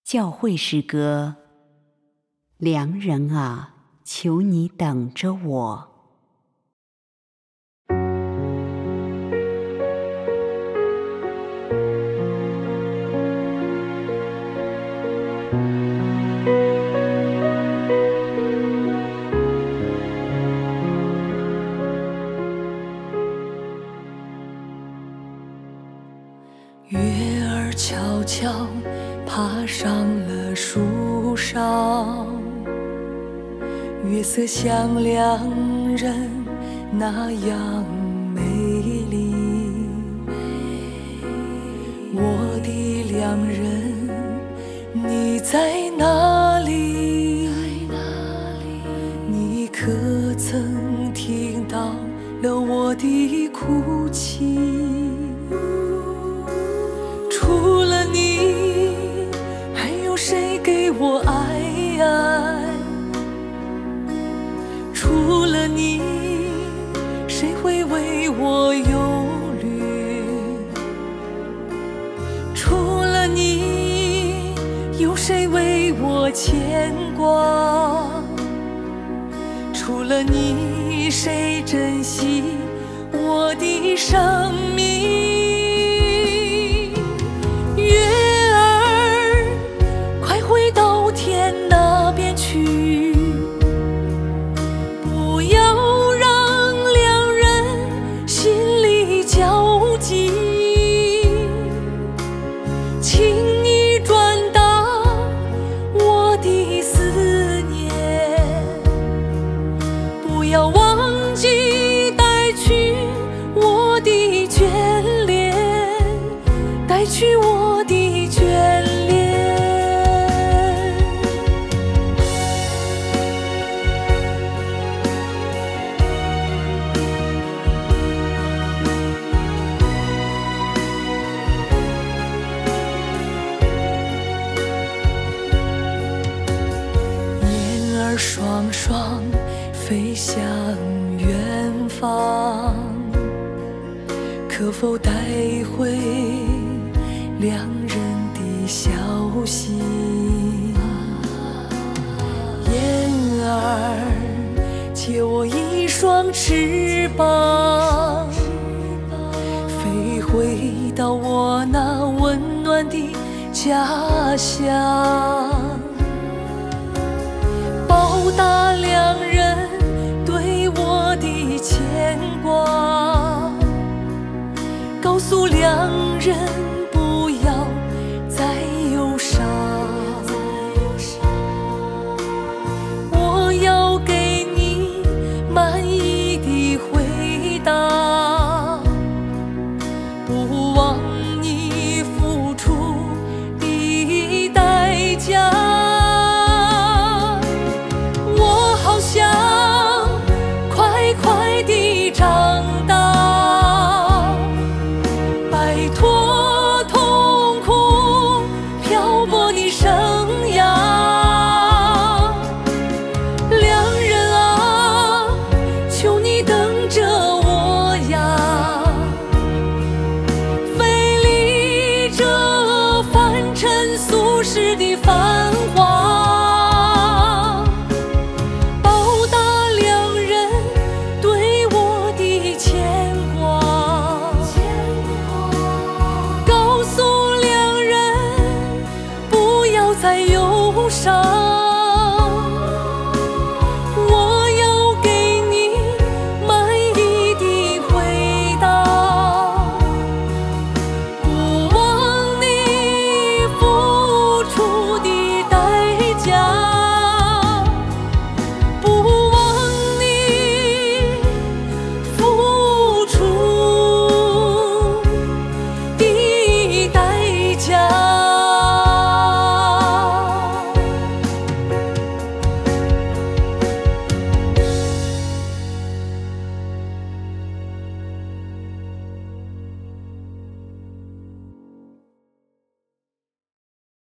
教会诗歌，良人啊，求你等着我。 月儿悄悄爬上了树梢，月色像两人那样美丽。我的良人，你在哪里？你可曾听到了我的哭泣？除了你，还有谁给我爱？除了你，谁会为我忧虑？除了你，有谁为我牵挂？除了你，谁珍惜我的生命？不要让两人心里焦急，请你转达我的思念，不要忘记带去我的眷恋，带去我的眷恋。双双飞向远方，可否带回两人的消息？燕儿，借我一双翅膀，飞回到我那温暖的家乡。报答两人对我的牵挂，告诉两人不要再忧伤。我要给你满意的回答，不忘你付出的代价。快地长大，摆脱痛苦漂泊的生涯。良人啊，求你等着我呀，飞离这凡尘俗世的繁华。再忧伤。